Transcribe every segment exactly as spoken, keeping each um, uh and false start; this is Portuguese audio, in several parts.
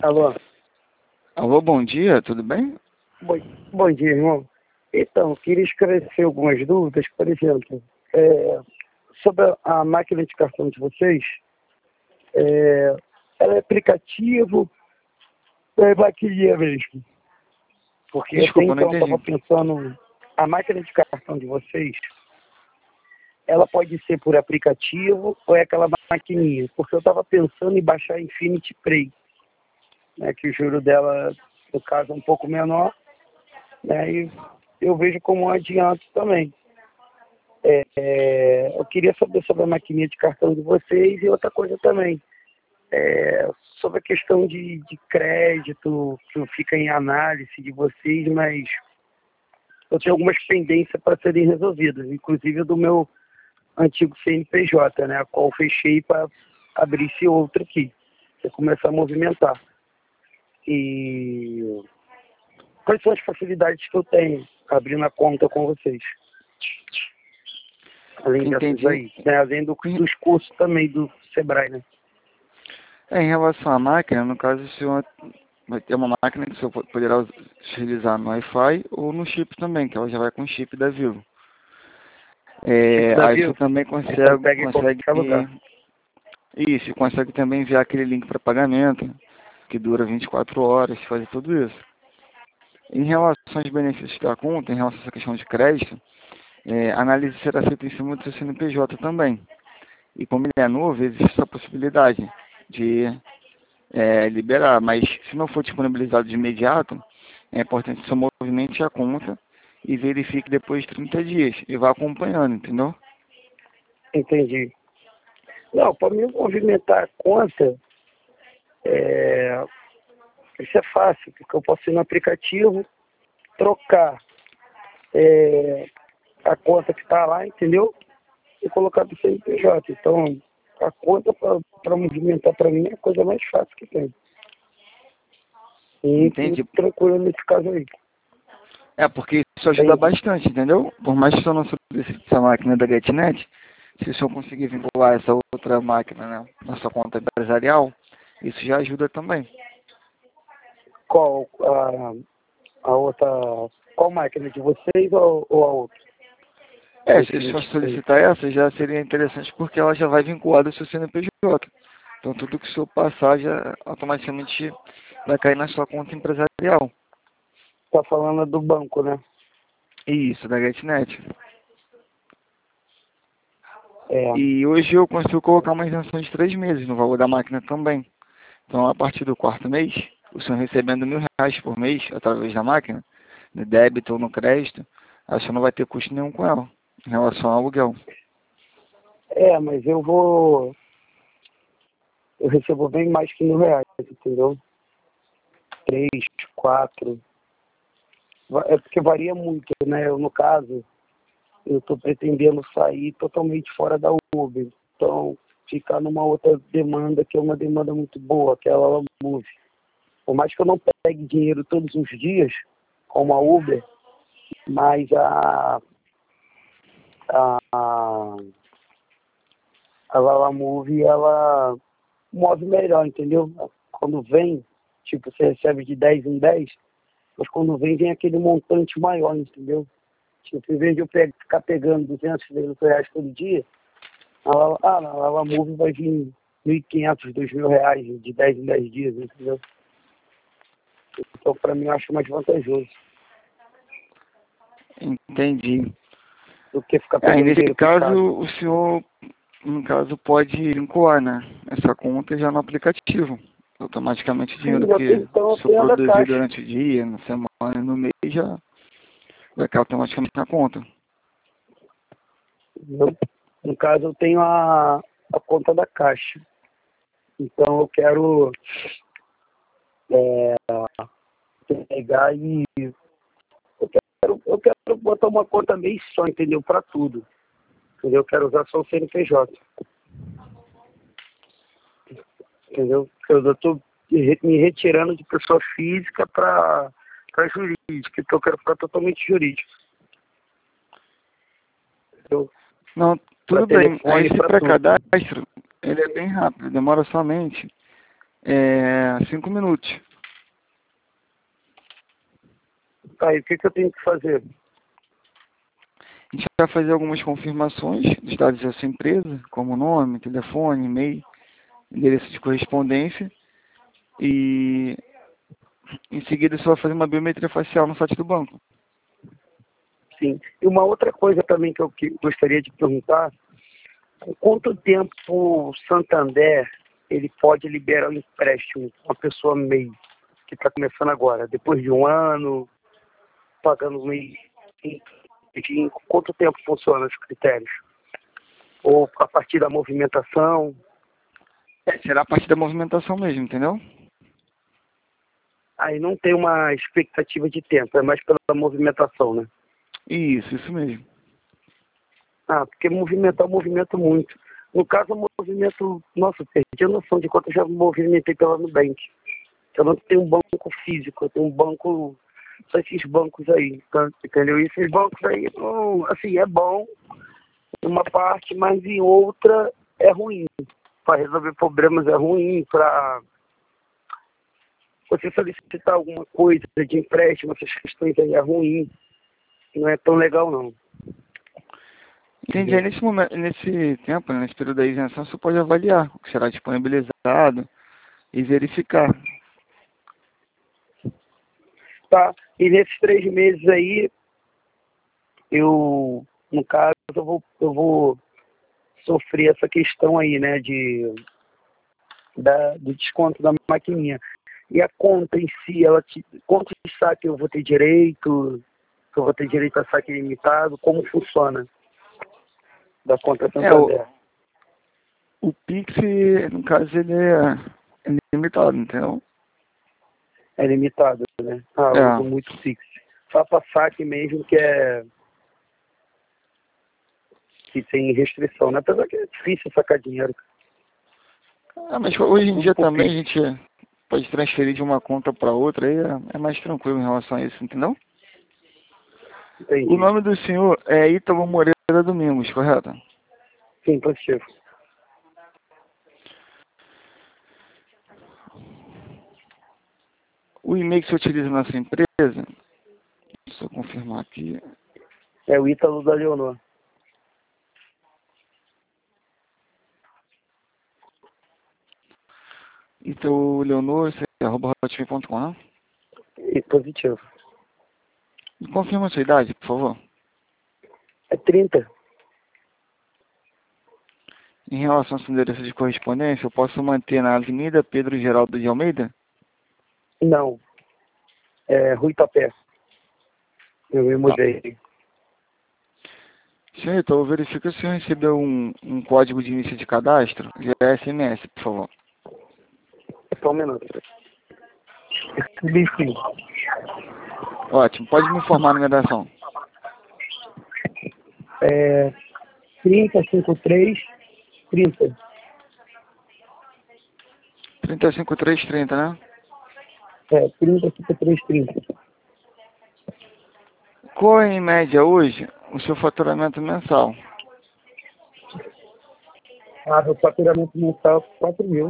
Alô? Alô, bom dia, tudo bem? Bom, bom dia, irmão. Então, queria esclarecer algumas dúvidas. Por exemplo, é, sobre a, a máquina de cartão de vocês, é, ela é aplicativo ou é maquininha mesmo? Porque até Desculpa, não então eu estava entendi. pensando, a máquina de cartão de vocês, ela pode ser por aplicativo ou é aquela maquininha? Porque eu estava pensando em baixar a Infinity Play, né, que o juro dela, no caso, é um pouco menor, né, e eu vejo como um adianto também. É, é, eu queria saber sobre a maquininha de cartão de vocês e outra coisa também, é, sobre a questão de, de crédito, que fica em análise de vocês, mas eu tenho algumas pendências para serem resolvidas, inclusive do meu antigo C N P J, né, a qual eu fechei para abrir esse outro aqui, para começar a movimentar. E quais são as facilidades que eu tenho abrindo a conta com vocês? Além dessas Entendi. aí, né? Além do, dos cursos também do Sebrae, né? É, em relação à máquina, no caso, o senhor vai ter uma máquina que o senhor poderá utilizar no Wi-Fi ou no chip também, que ela já vai com o chip da Vivo. Tipo É, da aí você Vivo, também então consegue, pega em consegue qualquer lugar. isso, consegue também enviar aquele link para pagamento, que dura vinte e quatro horas, fazer tudo isso. Em relação aos benefícios da conta, em relação a essa questão de crédito, é, a análise será feita em cima do seu C N P J também. E como ele é novo, existe essa possibilidade de é, liberar, mas se não for disponibilizado de imediato, é importante que você movimente a conta e verifique depois de trinta dias e vá acompanhando, entendeu? Entendi. Não, para mim movimentar a conta, é, isso é fácil, porque eu posso ir no aplicativo, trocar é, a conta que está lá, entendeu? E colocar do C N P J. Então, a conta para movimentar para mim é a coisa mais fácil que tem. E muito Entende? tranquilo nesse caso aí. É, porque isso ajuda Tem, bastante, entendeu? Por mais que o senhor não solicite essa máquina da GetNet, se o senhor conseguir vincular essa outra máquina, né, na sua conta empresarial, isso já ajuda também. qual a, a outra, qual máquina de vocês ou, ou a outra? A É, se o senhor Infinity Play. solicitar essa, já seria interessante porque ela já vai vinculada ao seu C N P J. Então tudo que o senhor passar já automaticamente vai cair na sua conta empresarial. Tá falando do banco, né? Isso, da GetNet. É. E hoje eu consigo colocar uma isenção de três meses no valor da máquina também. Então, a partir do quarto mês, o senhor recebendo mil reais por mês através da máquina, no débito ou no crédito, a senhora não vai ter custo nenhum com ela, em relação ao aluguel. É, mas eu vou. Eu recebo bem mais que mil reais, entendeu? Três, quatro. Va- É porque varia muito, né? Eu, no caso, eu estou pretendendo sair totalmente fora da Uber. Então, ficar numa outra demanda que é uma demanda muito boa, que é a Lalamove. Por mais que eu não pegue dinheiro todos os dias, como a Uber, mas a, a, a Lalamove, ela move melhor, entendeu? Quando vem, tipo, você recebe de dez em dez, mas quando vem, vem aquele montante maior, entendeu? Tipo, em vez de eu pe- ficar pegando duzentos, trezentos reais todo dia, a, Lala- ah, a Lalamove vai vir mil e quinhentos, dois mil reais de dez em dez dias, entendeu? Então, para mim, eu acho mais vantajoso Entendi. do que ficar Aí, pegando nesse dinheiro caso, puxado. o senhor, no caso, pode vincular, né, essa conta já no aplicativo. Automaticamente o dinheiro Sim, eu que tenho, então o eu senhor tenho a da produzir Caixa. durante o dia, na semana, no mês, já vai cair automaticamente na conta. No, no caso, eu tenho a, a conta da Caixa. Então, eu quero é, pegar e eu quero, eu quero botar uma conta meio só, entendeu? Para tudo. Entendeu? Eu quero usar só o C N P J. Entendeu? Eu estou me retirando de pessoa física para jurídica. Então, eu quero ficar totalmente jurídico. Entendeu? Não, Para tudo bem. Aí telefone, esse para tudo. pré-cadastro, ele é bem rápido, demora somente É, cinco minutos. Tá, e o que, que eu tenho que fazer? A gente vai fazer algumas confirmações dos dados da sua empresa, como nome, telefone, e-mail, endereço de correspondência. E em seguida você vai fazer uma biometria facial no site do banco. Sim. E uma outra coisa também que eu que gostaria de perguntar, quanto tempo o Santander ele pode liberar o empréstimo para uma pessoa meio que está começando agora, depois de um ano, pagando um mês, em quanto tempo funcionam os critérios? Ou a partir da movimentação? É, será a partir da movimentação mesmo, entendeu? Aí não tem uma expectativa de tempo, é mais pela movimentação, né? Isso, isso mesmo. Ah, porque movimentar eu movimento muito. No caso, eu movimento... Nossa, eu perdi a noção de quanto eu já movimentei pela Nubank. Eu não tenho um banco físico, eu tenho um banco... Só esses bancos aí, tá? Entendeu? E esses bancos aí, não, assim, é bom em uma parte, mas em outra é ruim. Para resolver problemas é ruim, para você solicitar alguma coisa de empréstimo, essas questões aí é ruim. Não é tão legal, não. Entendi. Aí nesse momento, nesse tempo, né, nesse período da isenção, você pode avaliar o que será disponibilizado e verificar. Tá? E nesses três meses aí, eu, no caso, eu vou, eu vou sofrer essa questão aí, né, de, da, do desconto da maquininha. E a conta em si, ela te, quantos saques eu vou ter direito, que eu vou ter direito a saque limitado, como funciona da conta Santander? É, o, o Pix, no caso, ele é, é limitado, entendeu? É limitado, né? Ah, eu uso É. muito Pix. Só para saque mesmo que é que tem restrição, né? Apesar que é difícil sacar dinheiro. Ah, mas hoje em dia Tudo por também a Pix. gente pode transferir de uma conta para outra, aí é, é mais tranquilo em relação a isso, entendeu? O Entendi. nome do senhor é Ítalo Moreira Domingos, correto? Sim, positivo. O e-mail que você utiliza na sua empresa, deixa eu confirmar aqui, É o Ítalo da Leonor. Ítalo Leonor, arroba hotmail ponto com, né? E positivo. Me confirma a sua idade, por favor. É trinta. Em relação ao seu endereço de correspondência, eu posso manter na Avenida Pedro Geraldo de Almeida? Não. É Rui Tapé. Eu me Tá. mudei. Senhor, então verifica se eu recebeu um, um código de início de cadastro, via S M S, por favor. Só um minuto. Recebi sim. Ótimo, pode me informar a numeração. É trinta, cinquenta e três, trinta. trinta e cinco três trinta, né? É, trinta, cinquenta e três, trinta. Qual é, em média, hoje, o seu faturamento mensal? Ah, meu faturamento mensal é quatro mil.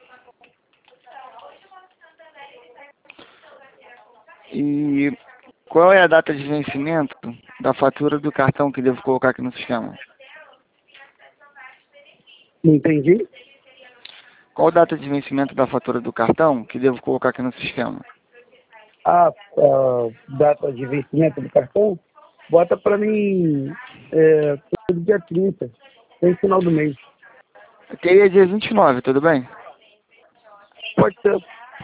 E qual é a data de vencimento da fatura do cartão que devo colocar aqui no sistema? Não entendi? Qual a data de vencimento da fatura do cartão que devo colocar aqui no sistema? Ah, a data de vencimento do cartão, bota para mim é, todo dia trinta, tem final do mês. Aqui é dia vinte e nove, tudo bem? Pode ser.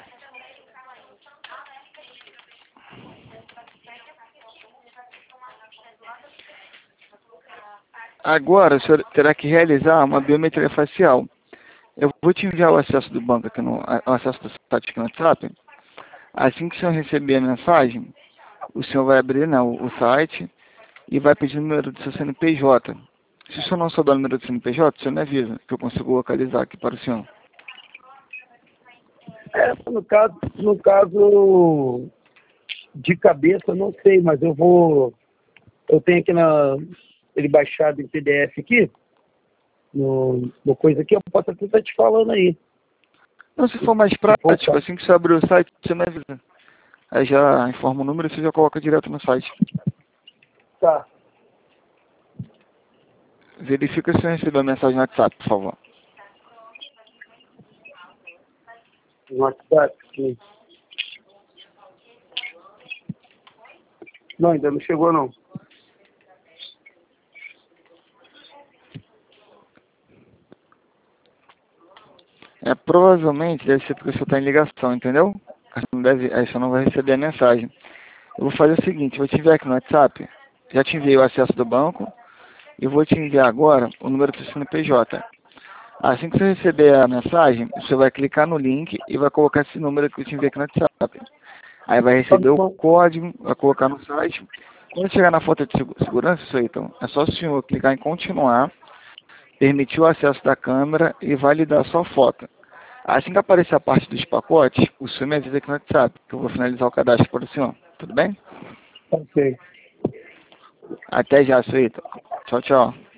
Agora, o senhor terá que realizar uma biometria facial. Eu vou te enviar o acesso do banco aqui no, o acesso do site aqui no WhatsApp. Assim que o senhor receber a mensagem, o senhor vai abrir, né, o, o site e vai pedir o número do seu C N P J. Se o senhor não souber o número do C N P J, o senhor me avisa, que eu consigo localizar aqui para o senhor. É, no caso, no caso de cabeça, eu não sei, mas eu vou. Eu tenho aqui na. Ele baixado em P D F aqui, no, no coisa aqui, eu posso até estar te falando aí. Não, se for mais prático, assim que você abrir o site, você me avisa. Aí já informa o número e você já coloca direto no site. Tá. Verifica se você recebeu a mensagem no WhatsApp, por favor. No WhatsApp, sim. Não, ainda não chegou não. É, provavelmente deve ser porque você está em ligação, entendeu? Aí você não deve, aí você não vai receber a mensagem. Eu vou fazer o seguinte, vou te enviar aqui no WhatsApp, já te enviei o acesso do banco, e vou te enviar agora o número do seu C N P J. Assim que você receber a mensagem, você vai clicar no link e vai colocar esse número que eu te enviei aqui no WhatsApp. Aí vai receber o código, vai colocar no site. Quando chegar na foto de segurança, isso aí, então, é só o senhor clicar em continuar, permitir o acesso da câmera e validar a sua foto. Assim que aparecer a parte dos pacotes, o senhor me avisa aqui no WhatsApp, que eu vou finalizar o cadastro para o senhor. Tudo bem? Ok. Até já, Suíta. Tchau, tchau.